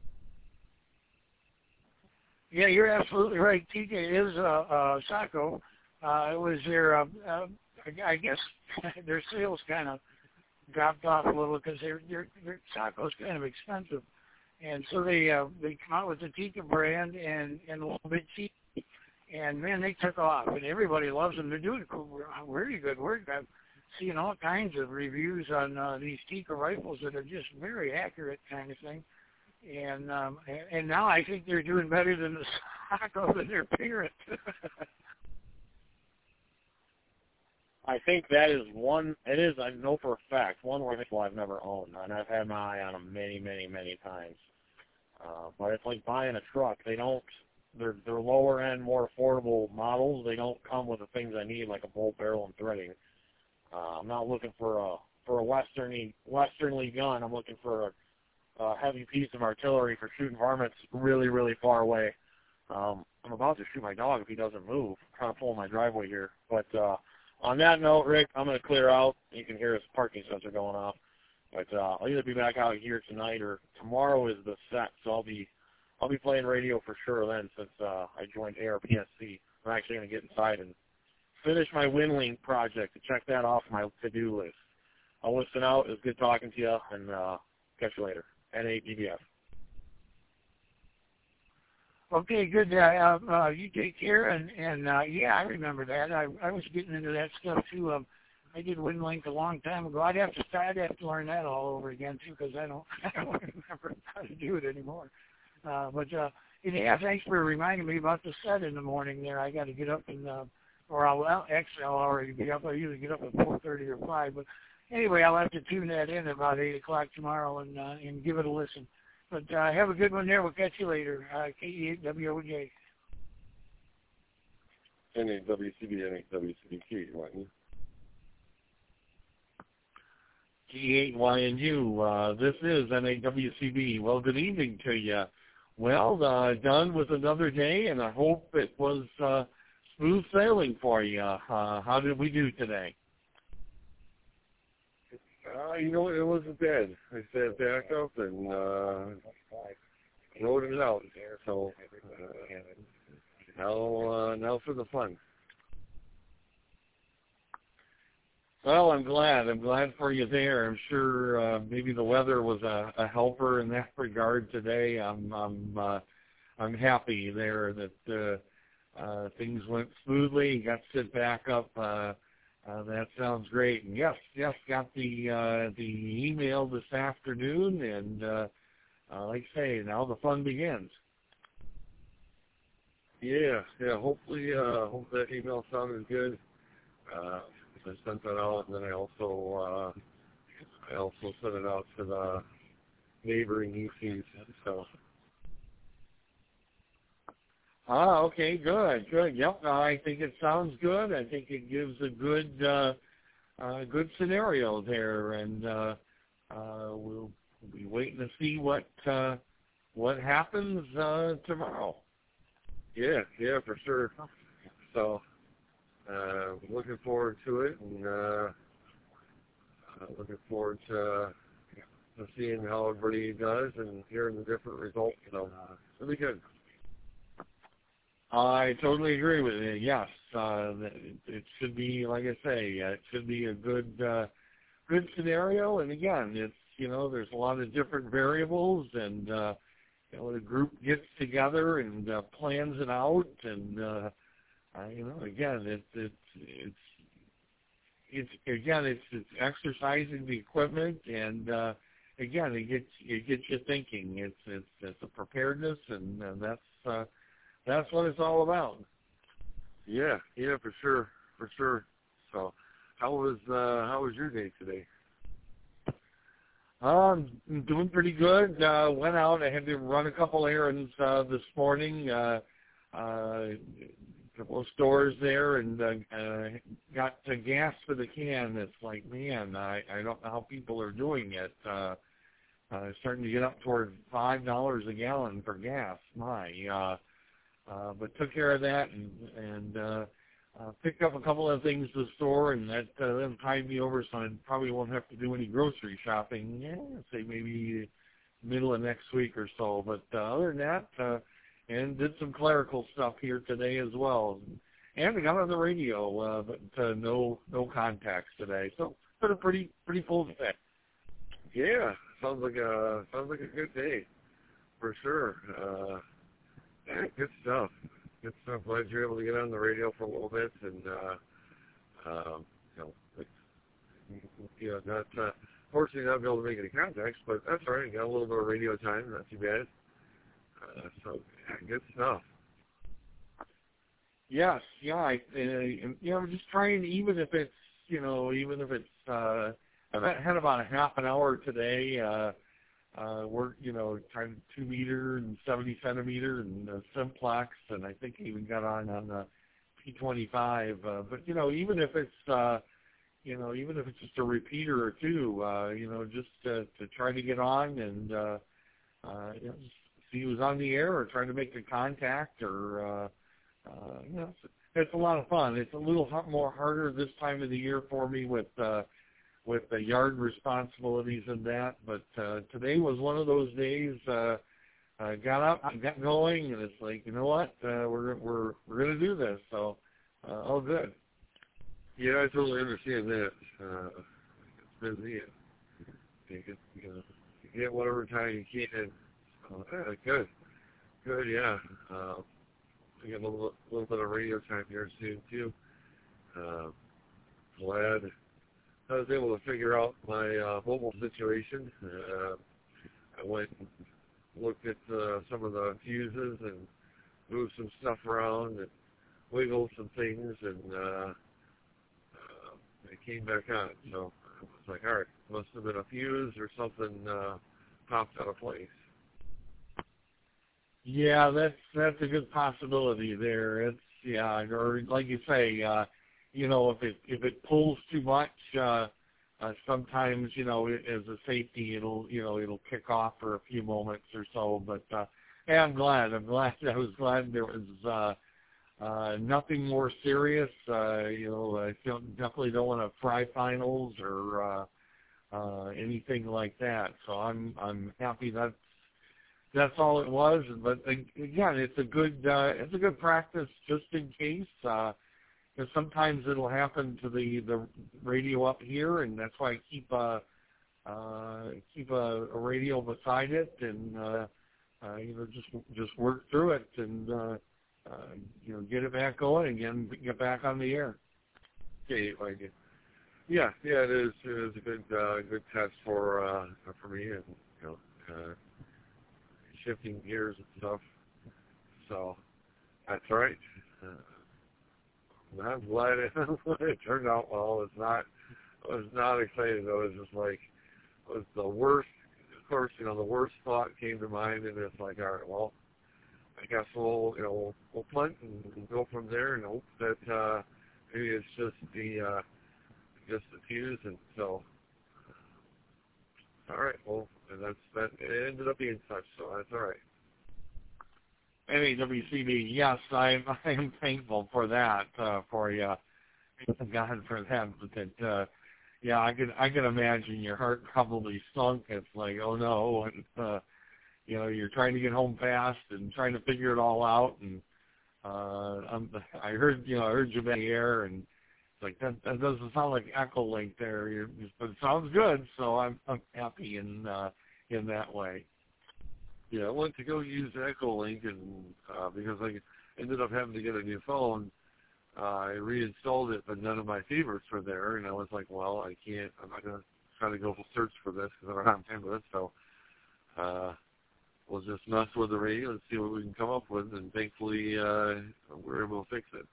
Yeah, you're absolutely right. Tikka is uh, uh, Sacco. Uh, it was their, uh, uh, I guess, their sales kind of dropped off a little because their their their Sacco's kind of expensive, and so they uh, they come out with the Tikka brand and and a little bit cheap, and man, they took off, and everybody loves them. They're doing cool, really good work. I've seen all kinds of reviews on uh, these Tikka rifles that are just very accurate kind of thing. and um, and, and now I think they're doing better than the Saco than their parents. I think that is one, it is, I know for a fact, one rifle I've never owned, and I've had my eye on them many, many, many times. Uh, but it's like buying a truck. They don't, they're, they're lower end, more affordable models. They don't come with the things I need, like a bolt barrel and threading. Uh, I'm not looking for a, for a westernly, westernly gun. I'm looking for a, a heavy piece of artillery for shooting varmints really, really far away. Um, I'm about to shoot my dog if he doesn't move. I'm trying to pull in my driveway here. But, uh, on that note, Rick, I'm going to clear out. You can hear his parking sensor going off. But uh, I'll either be back out here tonight or tomorrow is the set, so I'll be I'll be playing radio for sure then since uh, I joined A R P S C. I'm actually going to get inside and finish my WinLink project to check that off my to-do list. I'll listen out. It was good talking to you, and uh, catch you later. N A B B F. Okay, good. Uh, uh, you take care, and and uh, yeah, I remember that. I I was getting into that stuff too. Um, I did WinLink a long time ago. I'd have to I'd have to learn that all over again too, because I don't I don't remember how to do it anymore. Uh, but uh, yeah, thanks for reminding me about the set in the morning. There, I got to get up and uh, or I'll well, actually I'll already be up. I usually get up at four thirty or five. But anyway, I'll have to tune that in about eight o'clock tomorrow and uh, and give it a listen. But uh, have a good one there. We'll catch you later. Uh, K E eight W O J. N A W C B, N A W C B Q, Whitney. G eight Y N U, uh, this is N A W C B. Well, good evening to you. Well, uh, done with another day, and I hope it was uh, smooth sailing for you. Uh, how did we do today? Uh, you know, it wasn't bad. I sat back up and uh, wrote it out. So uh, now, uh, now for the fun. Well, I'm glad. I'm glad for you there. I'm sure uh, maybe the weather was a, a helper in that regard today. I'm I'm uh, I'm happy there that uh, uh, things went smoothly. You got to sit back up. Uh, Uh, that sounds great. And yes, yes, got the uh, the email this afternoon, and uh, uh, like I say, now the fun begins. Yeah, yeah. Hopefully, uh, hope that email sounded good. Uh, I sent that out, and then I also uh, I also sent it out to the neighboring E Cs. So. Ah, okay, good, good. Yep, I think it sounds good. I think it gives a good, uh, uh, good scenario there, and uh, uh, we'll be waiting to see what uh, what happens uh, tomorrow. Yeah, yeah, for sure. So, uh, looking forward to it, and uh, uh, looking forward to, uh, to seeing how everybody does and hearing the different results. So, uh, it'll be good. I totally agree with you. Yes, uh, it should be, like I say, it should be a good, uh, good scenario. And again, it's you know, there's a lot of different variables, and uh, you know, the group gets together and uh, plans it out, and uh, uh, you know, again, it's it's it's it's again, it's it's exercising the equipment, and uh, again, it gets it gets you thinking. It's it's it's a preparedness, and uh, that's. Uh, That's what it's all about. Yeah, yeah, for sure, for sure. So, how was uh, how was your day today? Um, doing pretty good. Uh, went out. I had to run a couple errands uh, this morning. Uh, uh, a couple of stores there, and uh, uh, got the gas for the can. It's like, man, I I don't know how people are doing it. Uh, uh, starting to get up toward five dollars a gallon for gas. My. Uh, Uh, but took care of that and, and uh, uh, picked up a couple of things to the store, and that uh, then tied me over, so I probably won't have to do any grocery shopping, yeah, say maybe middle of next week or so. But uh, other than that, uh, and did some clerical stuff here today as well. And I got on the radio, uh, but uh, no no contacts today. So it's been a pretty, pretty full day. Yeah, sounds like a, sounds like a good day, for sure. Uh, Good stuff. Good stuff. Glad you're able to get on the radio for a little bit, and uh, um, you know, like, you know, not uh, unfortunately not be able to make any contacts, but that's all right. Got a little bit of radio time, not too bad. Uh, so, yeah, good stuff. Yes, yeah, I, uh, you know, just trying, even if it's, you know, even if it's, uh, I've had about a half an hour today, uh, uh, work, you know, trying two meter and seventy centimeter and uh, simplex, and I think I even got on on the P twenty-five, uh, but, you know, even if it's, uh, you know, even if it's just a repeater or two, uh, you know, just to, to try to get on and, uh, uh, you know, just see who's on the air or trying to make a contact or, uh, uh, you know, it's, it's a lot of fun. It's a little more harder this time of the year for me with, uh, with the yard responsibilities and that, but, uh, today was one of those days, uh, I got up, I got going, and it's like, you know what, uh, we're, we're, we're going to do this, so, uh, all good. Yeah, I totally understand that. Uh, it's busy. You get, you know, you get whatever time you can. So, yeah, good. Good, yeah. Uh, I got a little, little bit of radio time here soon, too. Uh, glad I was able to figure out my uh, mobile situation. Uh, I went and looked at uh, some of the fuses and moved some stuff around and wiggled some things, and uh, uh, it came back on. So I was like, all right, must have been a fuse or something uh, popped out of place. Yeah, that's that's a good possibility there. It's yeah, or like you say, uh, you know, if it if it pulls too much, uh, uh, sometimes you know, as a safety, it'll you know it'll kick off for a few moments or so. But uh, yeah, I'm glad. I'm glad. I was glad there was uh, uh, nothing more serious. Uh, you know, I don't, definitely don't want to fry finals or uh, uh, anything like that. So I'm I'm happy that. That's all it was, but again, it's a good uh, it's a good practice just in case. Uh, because sometimes it'll happen to the, the radio up here, and that's why I keep a uh, keep a, a radio beside it, and uh, uh, you know just just work through it, and uh, uh, you know get it back going again, get back on the air. Okay, like it. Yeah, yeah, it is. It is a good uh, good test for uh, for me, and you know. Uh, shifting gears and stuff, so that's right. Uh, I'm glad it, it turned out well. It's not, I was not excited. I was just like, it was the worst. Of course, you know, the worst thought came to mind, and it's like, all right, well, I guess we'll, you know, we'll, we'll punt and, and go from there, and hope that uh, maybe it's just the uh, just the fuse, and so. All right, well, and that's that. It ended up being such, so that's all right. N A W C B, yes, I'm I am thankful for that uh, for you. Thank God for that. But that, uh, yeah, I could I can imagine your heart probably sunk. It's like, oh no, and uh, you know, you're trying to get home fast and trying to figure it all out. And uh, I'm, I heard, you know, I heard you back in the air, and it's like that that doesn't sound like Echolink there, you're, but it sounds good. So I'm I'm happy in uh, in that way. Yeah, I went to go use Echolink, and uh, because I ended up having to get a new phone, uh, I reinstalled it, but none of my favorites were there, and I was like, well, I can't, I'm not going to try to go search for this because I don't have time for this, so uh, we'll just mess with the radio and see what we can come up with, and thankfully uh, we're able to fix it.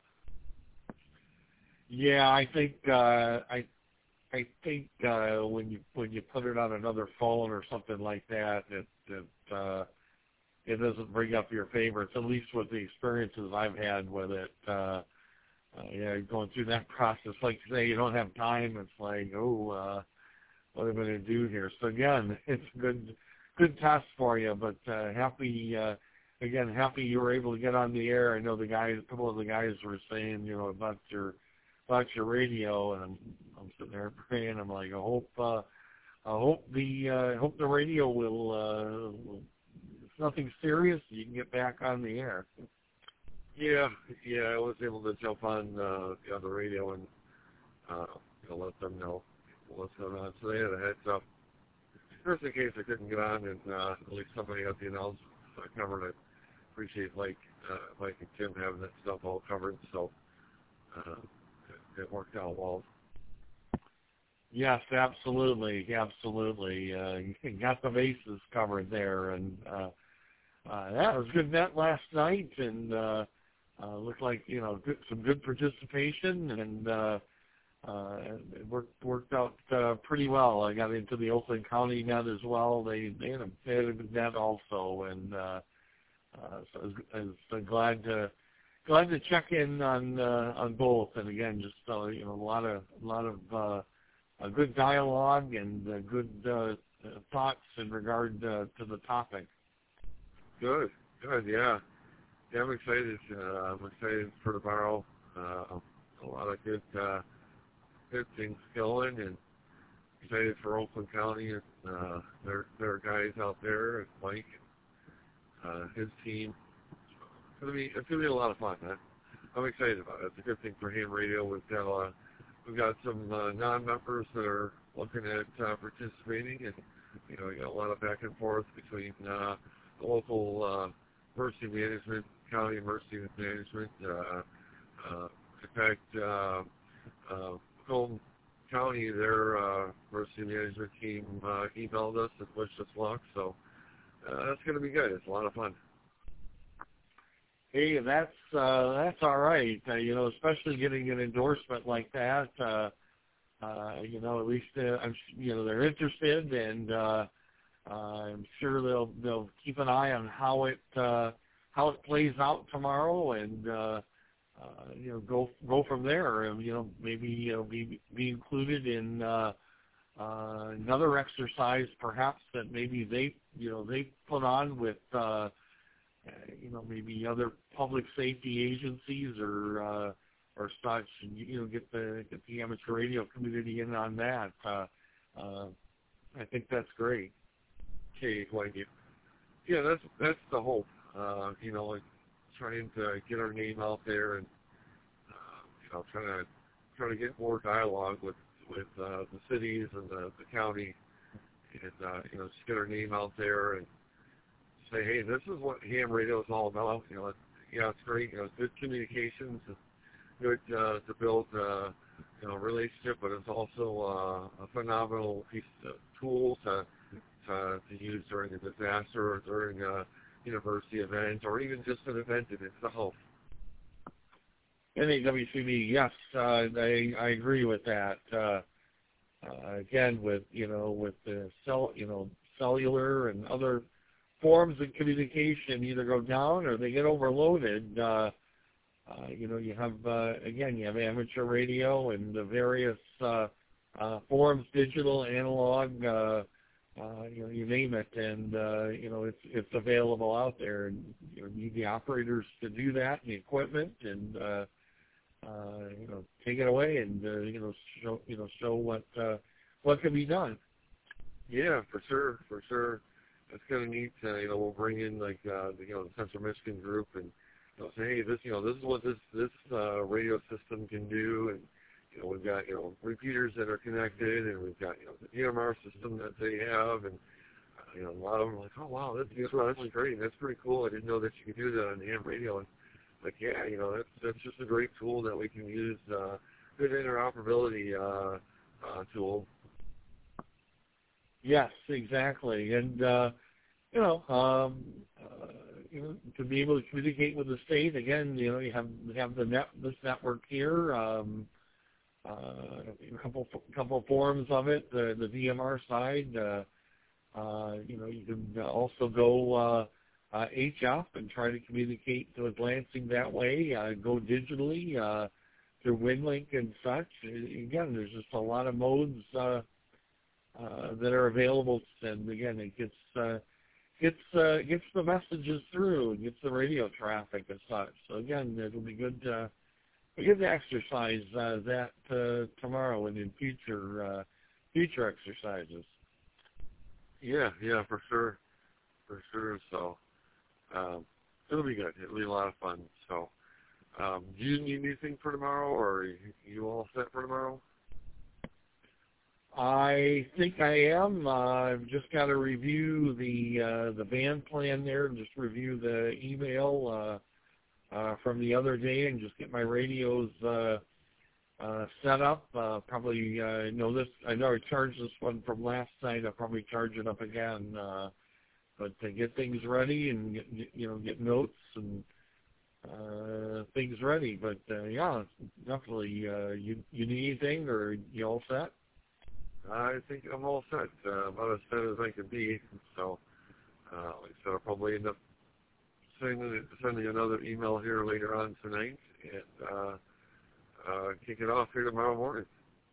Yeah, I think uh, I I think uh, when you when you put it on another phone or something like that, it it uh, it doesn't bring up your favorites. At least with the experiences I've had with it, uh, uh, yeah, going through that process. Like you say, you don't have time. It's like, oh, uh, what am I going to do here? So again, it's a good good test for you. But uh, happy uh, again, happy you were able to get on the air. I know the guys, a couple of the guys were saying, you know, about your about your radio, and I'm, I'm sitting there praying. I'm like, I hope, uh, I hope the, uh, hope the radio will, uh, will, it's nothing serious. You can get back on the air. Yeah, yeah, I was able to jump on, uh, on the radio and, uh, you know, let them know what's going on. So they had a heads up, just in case I couldn't get on, and uh, at least somebody got the announcement covered. I appreciate Mike, uh, Mike and Tim having that stuff all covered. So. Uh, It worked out well. Yes, absolutely, absolutely. Uh, you got the bases covered there, and uh, uh, that was a good net last night, and uh, uh, looked like you know good, some good participation, and uh, uh, it worked worked out uh, pretty well. I got into the Oakland County net as well. They they had a, they had a good net also, and uh, uh, so I was, I was uh, glad to glad to check in on uh, on both. And again, just uh, you know a lot of a lot of uh, a good dialogue and uh, good uh, thoughts in regard uh, to the topic. Good, good, yeah. Yeah, I'm excited. Uh, I'm excited for tomorrow. Uh, a lot of good, uh, good things going, and excited for Oakland County and uh, their their guys out there, and Mike, uh, his team. It's gonna be it's gonna be a lot of fun. Huh? I'm excited about it. It's a good thing for Ham Radio. We've got uh, we've got some uh, non-members that are looking at uh, participating, and you know, we got a lot of back and forth between uh, the local uh, emergency management, county emergency management. Uh, uh, in fact, uh, uh, Macomb County, their uh, emergency management team uh, emailed us and wished us luck. So uh, that's going to be good. It's a lot of fun. Hey, that's uh, that's all right. Uh, you know, especially getting an endorsement like that. Uh, uh, you know, at least uh, I'm you know they're interested, and uh, uh, I'm sure they'll they'll keep an eye on how it uh, how it plays out tomorrow, and uh, uh, you know go go from there. And, you know, maybe you know be be included in uh, uh, another exercise, perhaps that maybe they you know they put on with. Uh, Uh, you know, maybe other public safety agencies or uh, or such, and you know, get the get the amateur radio community in on that. Uh, uh, I think that's great. Okay, thank you. Yeah, that's that's the hope. Uh, you know, like trying to get our name out there, and uh, you know, trying to trying to get more dialogue with with uh, the cities and the, the county, and uh, you know, just get our name out there and say, hey, this is what ham radio is all about. You know, it's, yeah, it's great. You know, it's good communications, it's good uh, to build, uh, you know, a relationship, but it's also uh, a phenomenal piece of tool to, to to use during a disaster or during a university event or even just an event in itself. N A W C B, yes, uh, I I agree with that. Uh, uh, again, with you know with the cell, you know, cellular and other forms of communication either go down or they get overloaded. Uh, uh, you know, you have, uh, again, you have amateur radio and the various uh, uh, forms, digital, analog, uh, uh, you know, you name it, and, uh, you know, it's it's available out there. And you know, you need the operators to do that and the equipment and, uh, uh, you know, take it away and, uh, you know, show, you know, show what, uh, what can be done. Yeah, for sure, for sure. It's kind of neat. Uh, you know, we'll bring in like uh, the, you know the Central Michigan group and you know, say, hey, this you know this is what this this uh, radio system can do, and you know we've got you know repeaters that are connected, and we've got you know the D M R system that they have, and uh, you know a lot of them are like, oh wow, that's that's, that's great, that's pretty cool. I didn't know that you could do that on ham radio. And like, yeah, you know that's that's just a great tool that we can use. Uh, good interoperability uh, uh, tool. Yes, exactly, and uh, you know, um, uh, you know, to be able to communicate with the state again, you know, you have you have the net this network here, um, uh, a couple couple forms of it, the the D M R side. Uh, uh, you know, you can also go uh, uh, H F and try to communicate with Lansing that way. Uh, go digitally uh, through WinLink and such. Again, there's just a lot of modes. Uh, Uh, that are available, and again, it gets uh, gets uh, gets the messages through, gets the radio traffic and such. So again, it'll be good to be good to exercise uh, that uh, tomorrow and in future uh, future exercises. Yeah, yeah, for sure, for sure. So um, it'll be good. It'll be a lot of fun. So, um, do you need anything for tomorrow, or are you all set for tomorrow? I think I am. Uh, I've just got to review the uh, the band plan there, and just review the email uh, uh, from the other day, and just get my radios uh, uh, setup. Uh, probably uh, know this. I know I charged this one from last night. I'll probably charge it up again. Uh, but to get things ready and get, you know get notes and uh, things ready. But uh, yeah, definitely. Uh, you you need anything or you all set? I think I'm all set. Uh, about as set as I can be. So, uh, like I said, I'll probably end up sending sending another email here later on tonight and uh, uh, kick it off here tomorrow morning.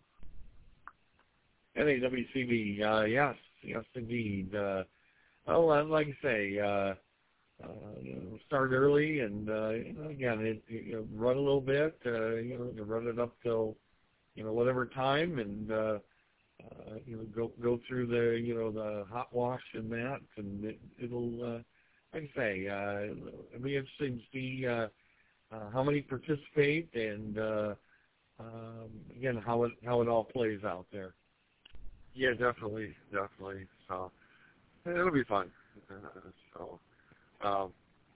N A W C B, uh, yes, yes indeed. Uh, well, uh, like I say, uh, uh, you know, start early and uh, you know, again, it, you know, run a little bit. Uh, you know, run it up till you know whatever time, and uh, uh, you know go go through the you know the hot wash and that, and it, it'll uh, like I say, uh, it'll be interesting to see uh, uh, how many participate and uh, um, again how it how it all plays out there. Yeah, definitely, definitely. So it'll be fun. Uh, so, um,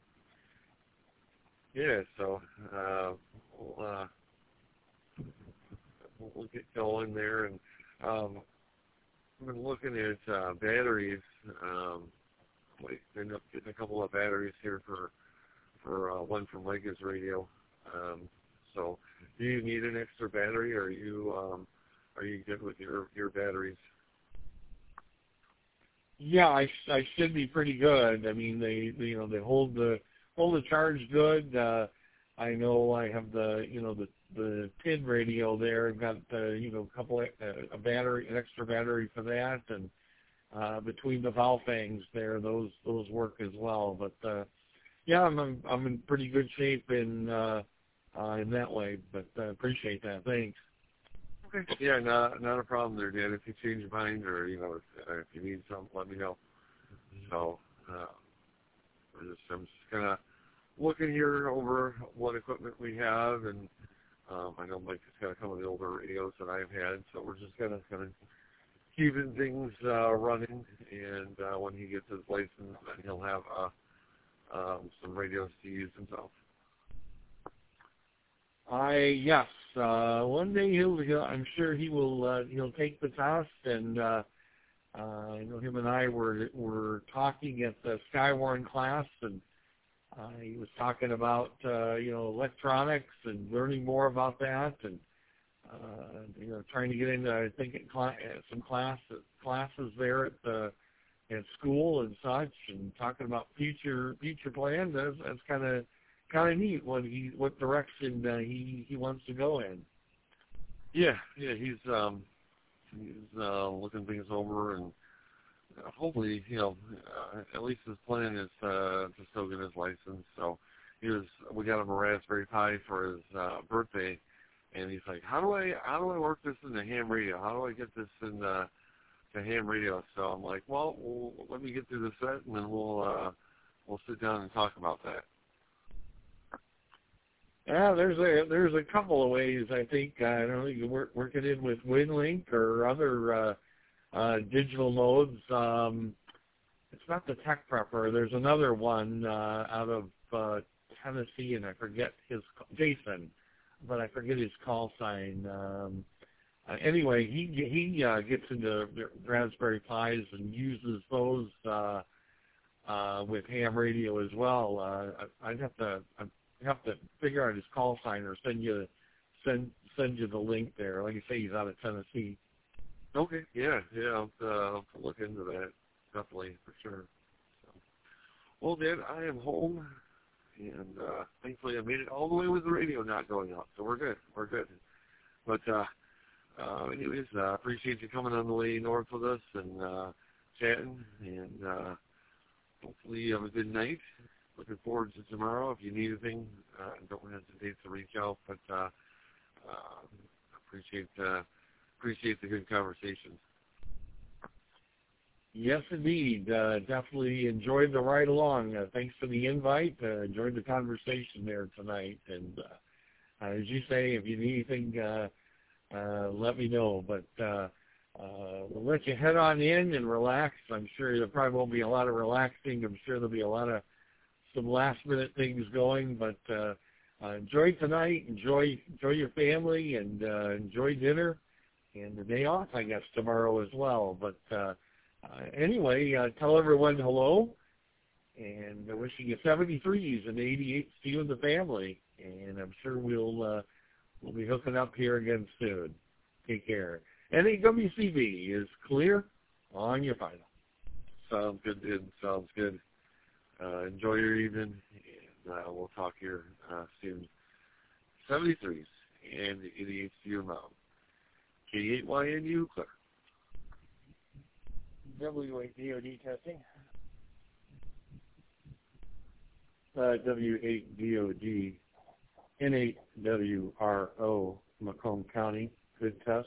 yeah. So uh, we'll, uh, we'll get going there, and um, I've been looking at uh, batteries. Um, we ended up getting a couple of batteries here for for uh, one from Lega's radio. Um, so, do you need an extra battery, or are you um, are you good with your your batteries? Yeah, I, I should be pretty good. I mean, they, they you know they hold the hold the charge good. Uh, I know I have the you know the the P I D radio there. I've got uh, you know a couple of, uh, a battery, an extra battery for that, and uh, between the Valfangs there, those those work as well. But uh, yeah, I'm I'm in pretty good shape in uh, uh, in that way. But uh, appreciate that. Thanks. Okay. Yeah, not not a problem there, Dan. If you change your mind or you know if, uh, if you need something, let me know. So uh, we're just I'm just gonna looking here over what equipment we have, and um, I know Mike has got a couple of the older radios that I've had, so we're just gonna kind of keeping things uh, running. And uh, when he gets his license, then he'll have uh, um, some radios to use himself. I yes. Uh, one day he'll, he'll. I'm sure he will. Uh, he'll take the test, and uh, uh, I know him and I were were talking at the Skywarn class, and uh, he was talking about uh, you know electronics and learning more about that, and uh, you know trying to get into I think at cl- some class classes there at the at school and such, and talking about future future plans. That's, that's kind of kind of neat what he what direction uh, he he wants to go in. Yeah, yeah, he's um he's uh, looking things over, and uh, hopefully, you know, uh, at least his plan is uh, to still get his license. So he was we got him a Raspberry Pi for his uh, birthday, and he's like, how do I how do I work this in the ham radio? How do I get this in the, the ham radio? So I'm like, well, we'll let me get through the set, and then we'll uh, we'll sit down and talk about that. Yeah, there's a there's a couple of ways I think. Uh, I don't know, you work work it in with WinLink or other uh, uh, digital modes. Um, it's not the Tech Prepper. There's another one uh, out of uh, Tennessee, and I forget his Jason, but I forget his call sign. Um, uh, anyway, he he uh, gets into Raspberry Pis and uses those uh, uh, with ham radio as well. Uh, I'd have to. I'd, You have to figure out his call sign or send you send send you the link there. Like you say, he's out of Tennessee. Okay, yeah, yeah, I'll, uh, I'll look into that, definitely, for sure. So, well, Dan, I am home, and uh, thankfully I made it all the way with the radio not going out, so we're good, we're good. But uh, uh, anyways, I uh, appreciate you coming on the way north with us and uh, chatting, and uh, hopefully you have a good night. Looking forward to tomorrow. If you need anything, uh, don't hesitate to reach out. But uh, uh, appreciate uh, appreciate the good conversation. Yes, indeed. Uh, definitely enjoyed the ride along. Uh, thanks for the invite. Uh, enjoyed the conversation there tonight. And uh, uh, as you say, if you need anything, uh, uh, let me know. But uh, uh, we'll let you head on in and relax. I'm sure there probably won't be a lot of relaxing. I'm sure there'll be a lot of some last-minute things going, but uh, uh, enjoy tonight. Enjoy enjoy your family, and uh, enjoy dinner, and the day off, I guess, tomorrow as well. But uh, uh, anyway, uh, tell everyone hello, and uh, wishing you seventy-threes and eighty-eights to you and the family. And I'm sure we'll uh, we'll be hooking up here again soon. Take care. N A W C B is clear on your final. Sounds good, dude. Sounds good. Uh, enjoy your evening, and uh, we'll talk here uh, soon. seventy-threes and eighty-eights to your mom. K eight Y N U, clear. W eight D O D testing. Uh, W eight D O D, N eight W R O, Macomb County, good test.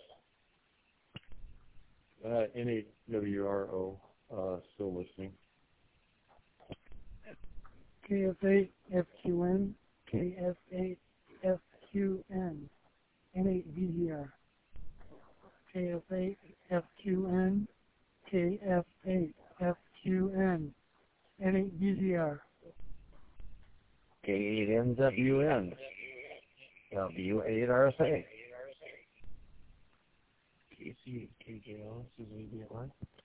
Uh, N eight W R O, uh, still listening. K F eight F Q N, K F eight F Q N, N eight V G R. K F eight F Q N, K F eight F Q N, N eight V G R. K eight N W N, W eight R S A. K C eight K J L, this is A B L I.